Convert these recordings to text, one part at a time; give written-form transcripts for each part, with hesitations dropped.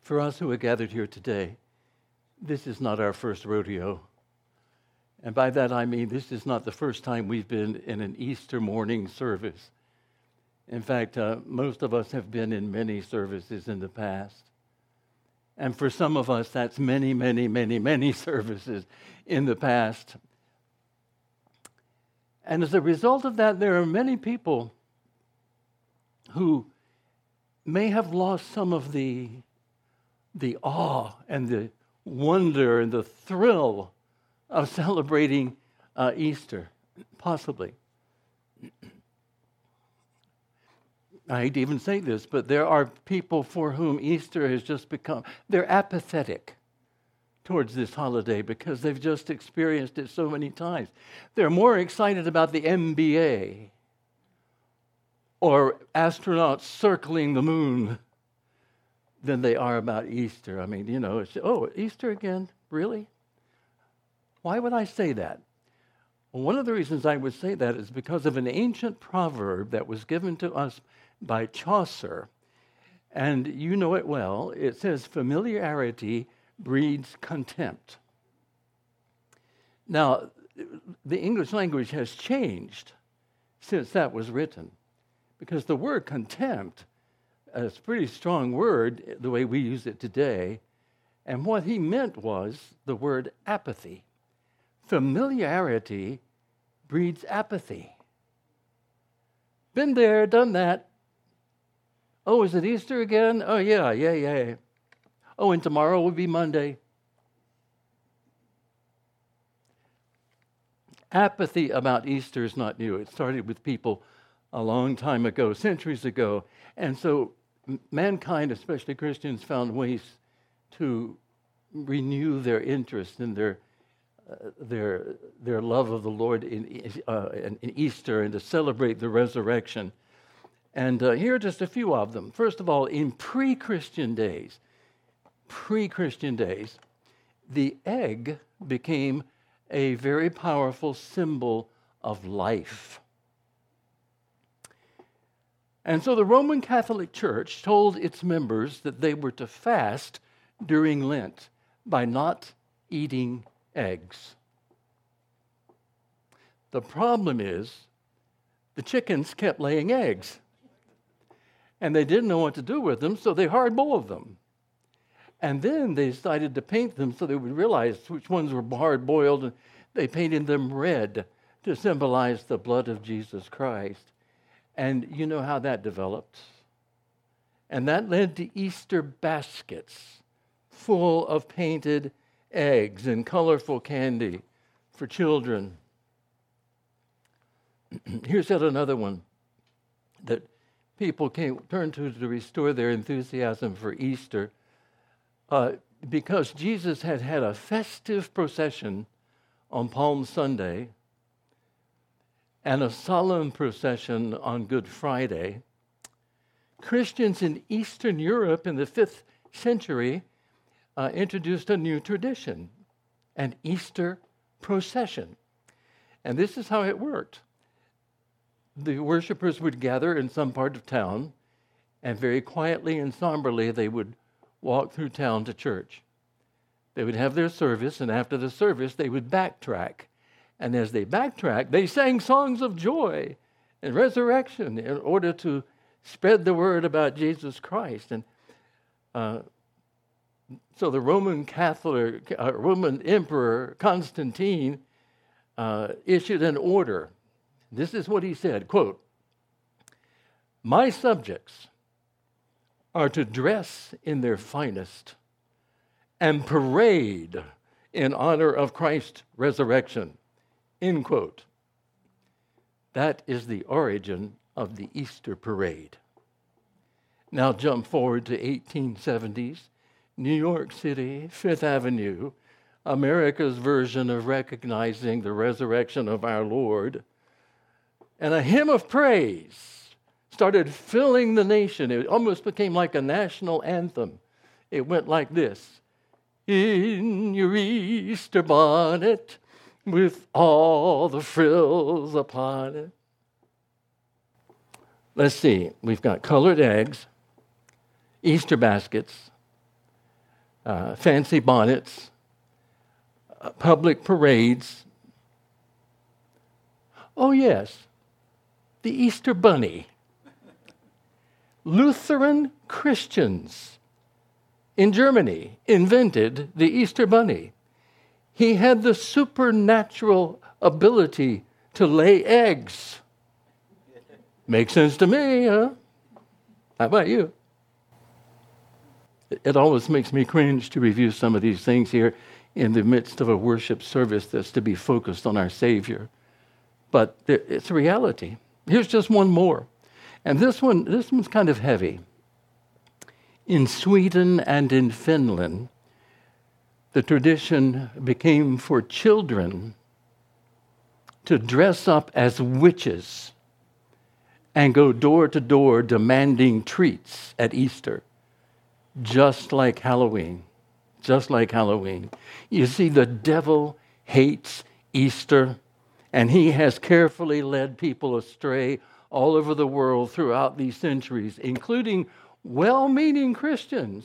For us who are gathered here today, this is not our first rodeo. And by that I mean this is not the first time we've been in an Easter morning service. In fact, most of us have been in many services in the past. And for some of us, that's many, many, many, many services in the past. And as a result of that, there are many people who may have lost some of the awe and the wonder and the thrill of celebrating Easter, possibly. I hate to even say this, but there are people for whom Easter has just become, they're apathetic towards this holiday because they've just experienced it so many times. They're more excited about the NBA or astronauts circling the moon than they are about Easter. I mean, it's, Easter again? Really? Why would I say that? Well, one of the reasons I would say that is because of an ancient proverb that was given to us by Chaucer. And you know it well. It says, familiarity breeds contempt. Now, the English language has changed since that was written, because the word contempt is a pretty strong word the way we use it today, and what he meant was the word apathy. Familiarity breeds apathy. Been there, done that. Oh, is it Easter again? Oh, yeah. Oh, and tomorrow will be Monday. Apathy about Easter is not new. It started with people a long time ago, centuries ago. And so mankind, especially Christians, found ways to renew their interest in their love of the Lord in Easter and to celebrate the resurrection. And here are just a few of them. First of all, in pre-Christian days, the egg became a very powerful symbol of life. And so the Roman Catholic Church told its members that they were to fast during Lent by not eating eggs. The problem is the chickens kept laying eggs, and they didn't know what to do with them, so they hard-boiled them. And then they decided to paint them so they would realize which ones were hard-boiled, and they painted them red to symbolize the blood of Jesus Christ. And you know how that developed. And that led to Easter baskets full of painted eggs and colorful candy for children. Here's yet another one that people turned to restore their enthusiasm for Easter. Because Jesus had had a festive procession on Palm Sunday and a solemn procession on Good Friday, Christians in Eastern Europe in the 5th century introduced a new tradition, an Easter procession. And this is how it worked. The worshipers would gather in some part of town, and very quietly and somberly they would walk through town to church. They would have their service, and after the service they would backtrack. And as they backtracked, they sang songs of joy and resurrection in order to spread the word about Jesus Christ. And so the Roman Emperor Constantine issued an order. This is what he said, quote, "My subjects are to dress in their finest and parade in honor of Christ's resurrection," end quote. That is the origin of the Easter parade. Now jump forward to 1870s, New York City, Fifth Avenue, America's version of recognizing the resurrection of our Lord. And a hymn of praise started filling the nation. It almost became like a national anthem. It went like this: "In your Easter bonnet, with all the frills upon it." Let's see. We've got colored eggs, Easter baskets, fancy bonnets, public parades. Oh, yes, the Easter Bunny. Lutheran Christians in Germany invented the Easter Bunny. He had the supernatural ability to lay eggs. Makes sense to me, huh? How about you? It always makes me cringe to review some of these things here in the midst of a worship service that's to be focused on our Savior. But it's a reality. Here's just one more. And this one's kind of heavy. In Sweden and in Finland, the tradition became for children to dress up as witches and go door to door demanding treats at Easter, just like Halloween. Just like Halloween. You see, the devil hates Easter, and he has carefully led people astray all over the world throughout these centuries, including well-meaning Christians.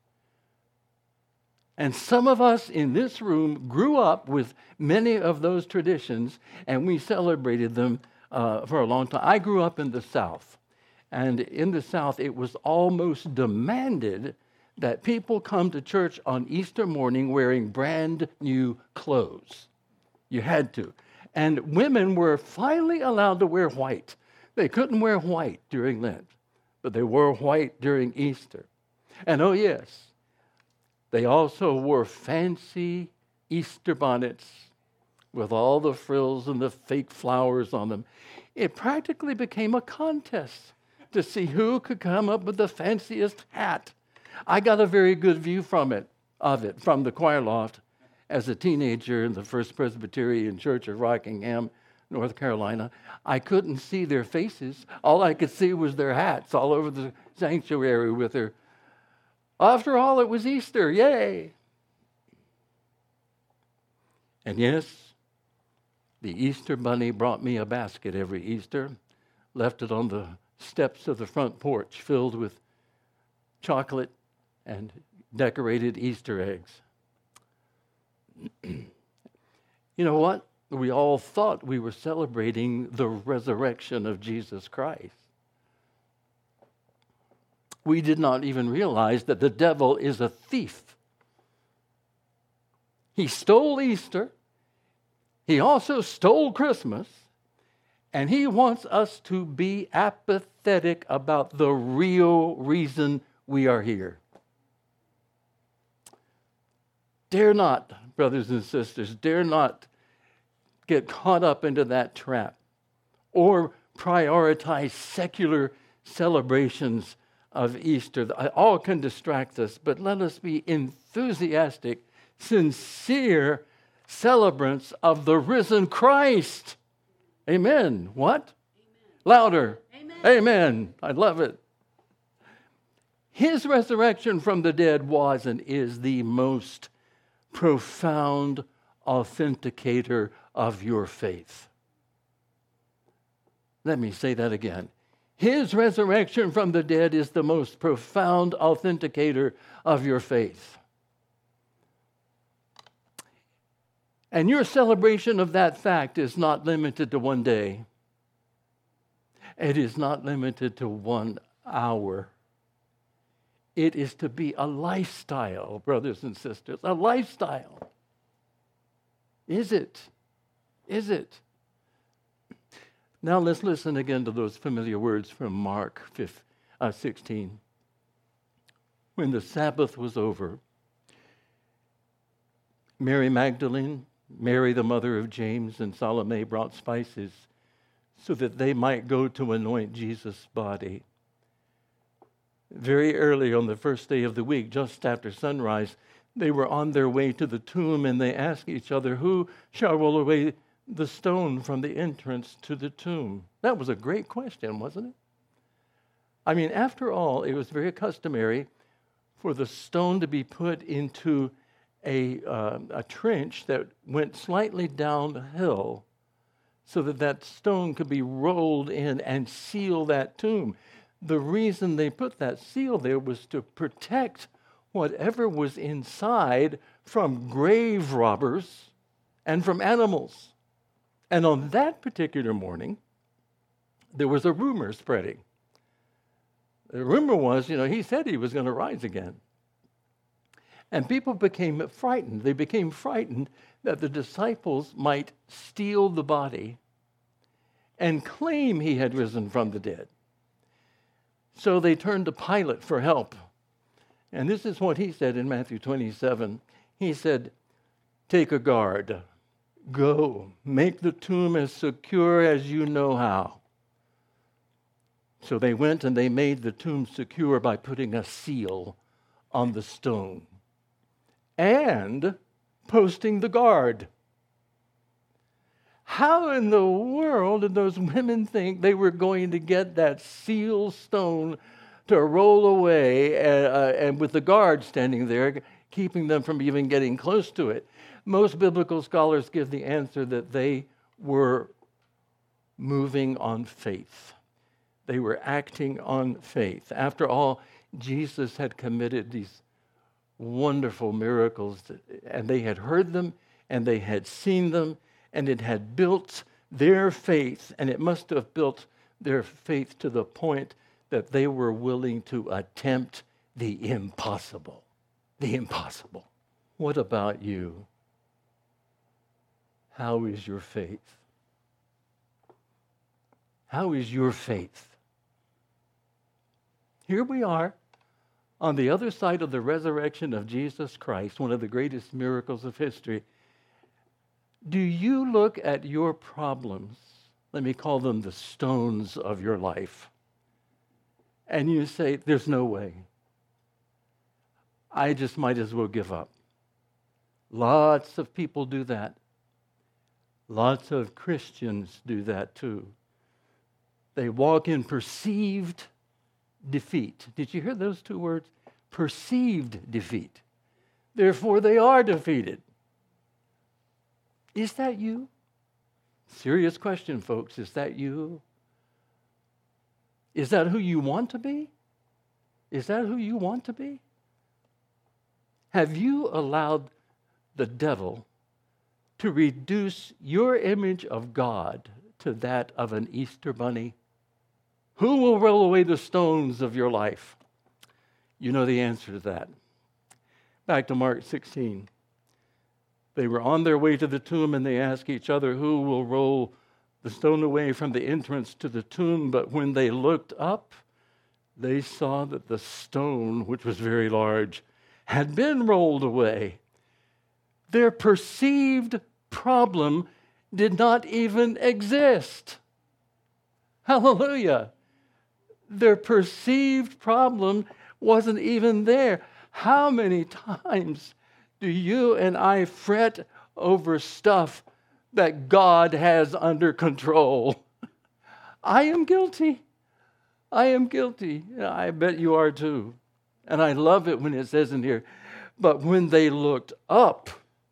And some of us in this room grew up with many of those traditions, and we celebrated them for a long time. I grew up in the South, and in the South, it was almost demanded that people come to church on Easter morning wearing brand new clothes. You had to. And women were finally allowed to wear white. They couldn't wear white during Lent, but they wore white during Easter. And oh yes, they also wore fancy Easter bonnets with all the frills and the fake flowers on them. It practically became a contest to see who could come up with the fanciest hat. I got a very good view from it from the choir loft as a teenager in the First Presbyterian Church of Rockingham, North Carolina. I couldn't see their faces. All I could see was their hats all over the sanctuary with their... After all, it was Easter. Yay! And yes, the Easter Bunny brought me a basket every Easter, left it on the steps of the front porch filled with chocolate and decorated Easter eggs. You know what? We all thought we were celebrating the resurrection of Jesus Christ. We did not even realize that the devil is a thief. He stole Easter. He also stole Christmas. And he wants us to be apathetic about the real reason we are here. Dare not, brothers and sisters, dare not get caught up into that trap or prioritize secular celebrations of Easter. All can distract us, but let us be enthusiastic, sincere celebrants of the risen Christ. Amen. What? Amen. Louder. Amen. Amen. I love it. His resurrection from the dead was and is the most profound authenticator of your faith. Let me say that again. His resurrection from the dead is the most profound authenticator of your faith. And your celebration of that fact is not limited to one day. It is not limited to 1 hour. It is to be a lifestyle, brothers and sisters, a lifestyle. Is it? Is it? Now let's listen again to those familiar words from Mark 16. When the Sabbath was over, Mary Magdalene, Mary the mother of James, and Salome brought spices so that they might go to anoint Jesus' body. Very early on the first day of the week, just after sunrise, they were on their way to the tomb, and they asked each other, "Who shall roll away the stone from the entrance to the tomb?" That was a great question, wasn't it? I mean, after all, it was very customary for the stone to be put into a trench that went slightly downhill so that that stone could be rolled in and seal that tomb. The reason they put that seal there was to protect whatever was inside from grave robbers and from animals. And on that particular morning, there was a rumor spreading. The rumor was, he said he was going to rise again. And people became frightened. They became frightened that the disciples might steal the body and claim he had risen from the dead. So they turned to Pilate for help. And this is what he said in Matthew 27. He said, "Take a guard. Go, make the tomb as secure as you know how." So they went and they made the tomb secure by putting a seal on the stone and posting the guard. How in the world did those women think they were going to get that seal stone to roll away and with the guard standing there, keeping them from even getting close to it? Most biblical scholars give the answer that they were moving on faith. They were acting on faith. After all, Jesus had committed these wonderful miracles, and they had heard them, and they had seen them, and it had built their faith, and it must have built their faith to the point that they were willing to attempt the impossible. The impossible. What about you? How is your faith? How is your faith? Here we are on the other side of the resurrection of Jesus Christ, one of the greatest miracles of history. Do you look at your problems, let me call them the stones of your life, and you say, there's no way. I just might as well give up. Lots of people do that. Lots of Christians do that too. They walk in perceived defeat. Did you hear those two words? Perceived defeat. Therefore, they are defeated. Is that you? Serious question, folks. Is that you? Is that who you want to be? Is that who you want to be? Have you allowed the devil to reduce your image of God to that of an Easter bunny? Who will roll away the stones of your life? You know the answer to that. Back to Mark 16. They were on their way to the tomb, and they asked each other, who will roll the stone away from the entrance to the tomb? But when they looked up, they saw that the stone, which was very large, had been rolled away. Their perceived problem did not even exist. Hallelujah. Their perceived problem wasn't even there. How many times do you and I fret over stuff that God has under control? I am guilty. I am guilty. I bet you are too. And I love it when it says in here, but when they looked up,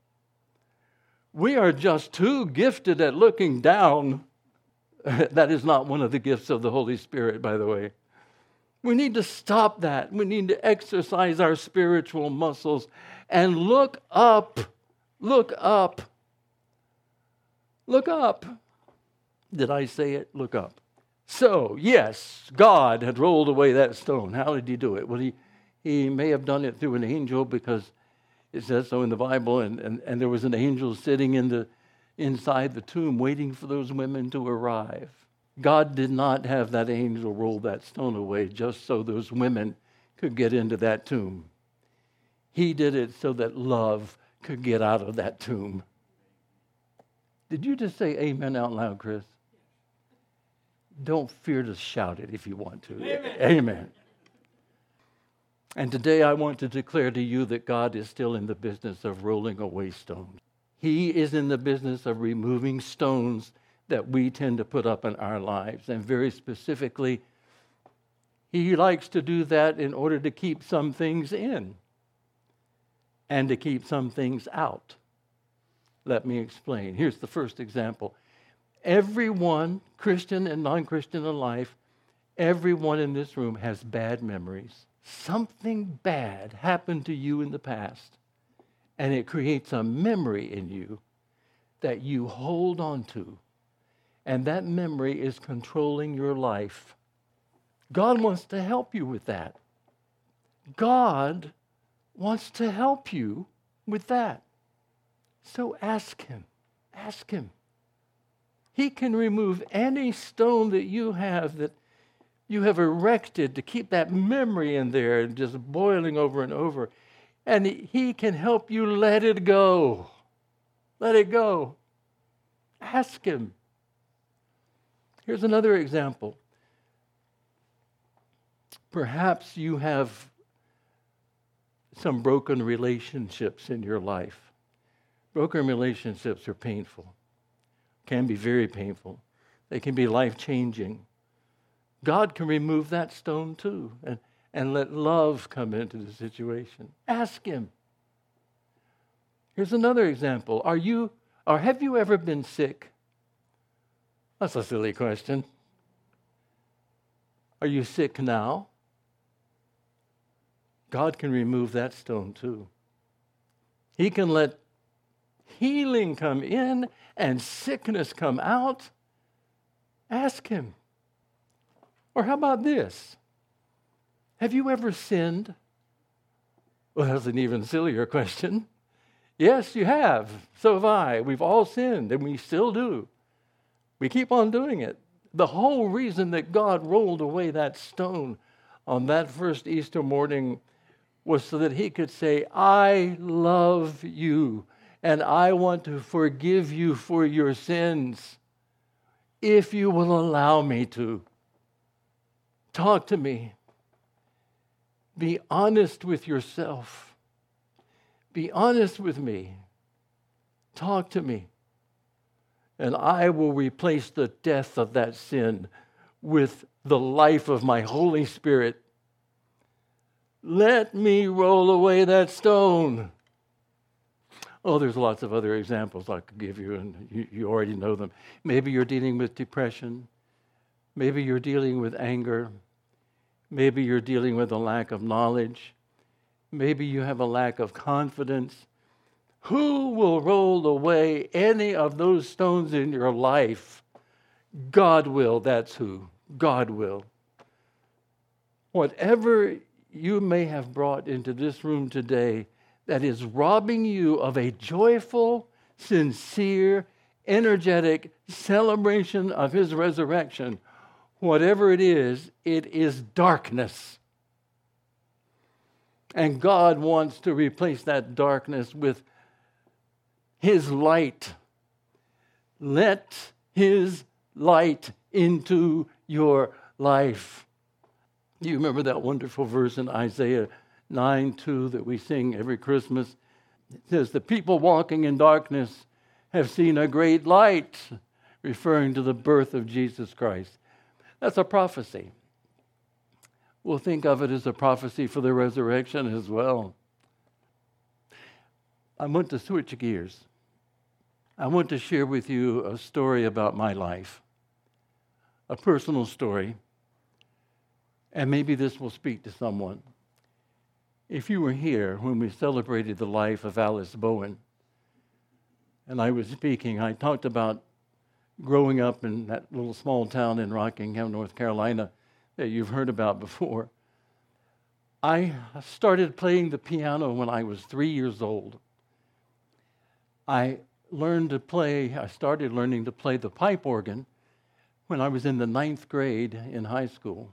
we are just too gifted at looking down. That is not one of the gifts of the Holy Spirit, by the way. We need to stop that. We need to exercise our spiritual muscles and look up. Look up. Look up. Did I say it? Look up. So, yes, God had rolled away that stone. How did he do it? Well, he may have done it through an angel, because it says so in the Bible, and there was an angel sitting inside the tomb waiting for those women to arrive. God did not have that angel roll that stone away just so those women could get into that tomb. He did it so that love could get out of that tomb. Did you just say amen out loud, Chris? Don't fear to shout it if you want to. Amen. Amen. And today I want to declare to you that God is still in the business of rolling away stones. He is in the business of removing stones that we tend to put up in our lives. And very specifically, he likes to do that in order to keep some things in and to keep some things out. Let me explain. Here's the first example. Everyone, Christian and non-Christian alike, everyone in this room has bad memories. something bad happened to you in the past, and it creates a memory in you that you hold on to, and that memory is controlling your life. God wants to help you with that. God wants to help you with that. So ask Him. Ask Him. He can remove any stone that you have erected to keep that memory in there and just boiling over and over. And He can help you let it go. Let it go. Ask Him. Here's another example. Perhaps you have some broken relationships in your life. Broken relationships are painful, can be very painful. They can be life-changing. God can remove that stone too and let love come into the situation. Ask Him. Here's another example. Have you ever been sick? That's a silly question. Are you sick now? God can remove that stone too. He can let healing come in and sickness come out. Ask Him. Or how about this? Have you ever sinned? Well, that's an even sillier question. Yes, you have. So have I. We've all sinned, and we still do. We keep on doing it. The whole reason that God rolled away that stone on that first Easter morning was so that He could say, I love you, and I want to forgive you for your sins, if you will allow me to. Talk to me. Be honest with yourself. Be honest with me. Talk to me. And I will replace the death of that sin with the life of my Holy Spirit. Let me roll away that stone. Oh, there's lots of other examples I could give you, and you already know them. Maybe you're dealing with depression. Maybe you're dealing with anger. Maybe you're dealing with a lack of knowledge. Maybe you have a lack of confidence. Who will roll away any of those stones in your life? God will, that's who. God will. Whatever you may have brought into this room today that is robbing you of a joyful, sincere, energetic celebration of His resurrection, whatever it is darkness. And God wants to replace that darkness with His light. Let His light into your life. You remember that wonderful verse in Isaiah 9:2 that we sing every Christmas? It says, the people walking in darkness have seen a great light, referring to the birth of Jesus Christ. That's a prophecy. We'll think of it as a prophecy for the resurrection as well. I want to switch gears. I want to share with you a story about my life, a personal story, and maybe this will speak to someone. If you were here when we celebrated the life of Alice Bowen, and I was speaking, I talked about growing up in that little small town in Rockingham, North Carolina, that you've heard about before. I started playing the piano when I was 3 years old. I started learning to play the pipe organ when I was in the 9th grade in high school.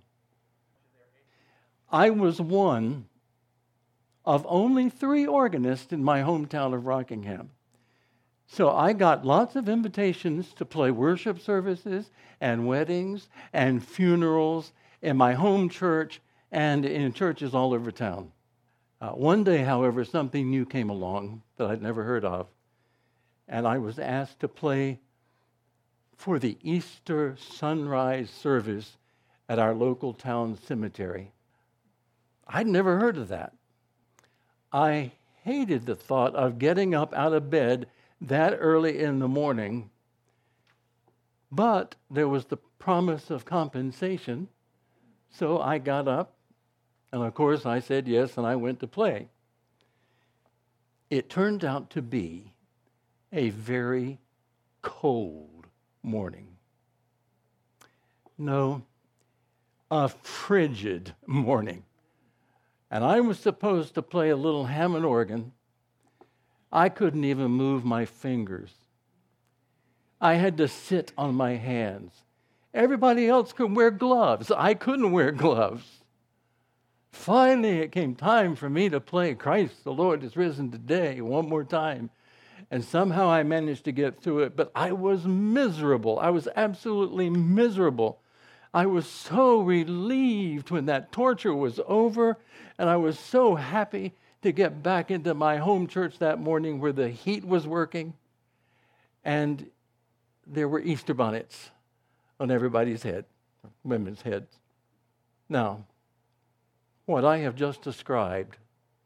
I was one of only 3 organists in my hometown of Rockingham. So I got lots of invitations to play worship services and weddings and funerals in my home church and in churches all over town. One day, however, something new came along that I'd never heard of, and I was asked to play for the Easter sunrise service at our local town cemetery. I'd never heard of that. I hated the thought of getting up out of bed that early in the morning, but there was the promise of compensation, so I got up And of course, I said yes, and I went to play. It turned out to be a very cold morning. No, a frigid morning. And I was supposed to play a little Hammond organ. I couldn't even move my fingers. I had to sit on my hands. Everybody else could wear gloves. I couldn't wear gloves. Finally, it came time for me to play Christ the Lord is Risen Today one more time. And somehow I managed to get through it, but I was miserable. I was absolutely miserable. I was so relieved when that torture was over, and I was so happy to get back into my home church that morning where the heat was working, and there were Easter bonnets on everybody's head, women's heads. Now, what I have just described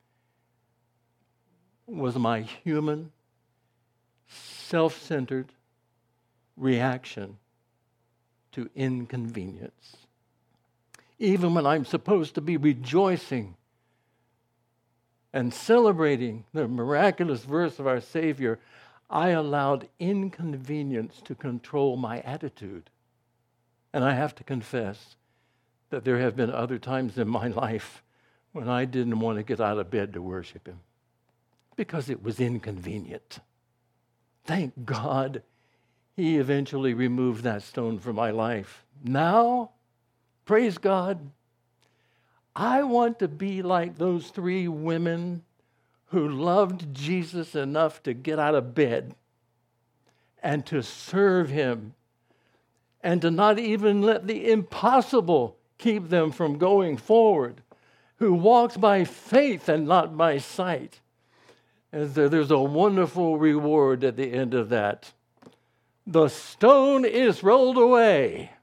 was my human, self-centered reaction to inconvenience. Even when I'm supposed to be rejoicing and celebrating the miraculous birth of our Savior, I allowed inconvenience to control my attitude. And I have to confess that there have been other times in my life when I didn't want to get out of bed to worship Him because it was inconvenient. Thank God He eventually removed that stone from my life. Now, praise God, I want to be like those 3 women who loved Jesus enough to get out of bed and to serve Him and to not even let the impossible keep them from going forward, who walks by faith and not by sight. And there's a wonderful reward at the end of that. The stone is rolled away.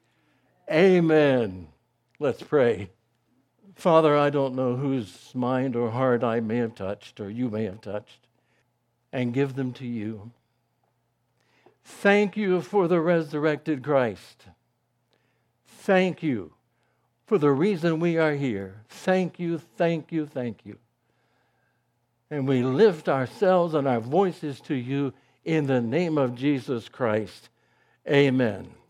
Amen. Let's pray. Father, I don't know whose mind or heart I may have touched or you may have touched, and give them to you. Thank you for the resurrected Christ. Thank you for the reason we are here. Thank you, thank you, thank you. And we lift ourselves and our voices to you in the name of Jesus Christ. Amen.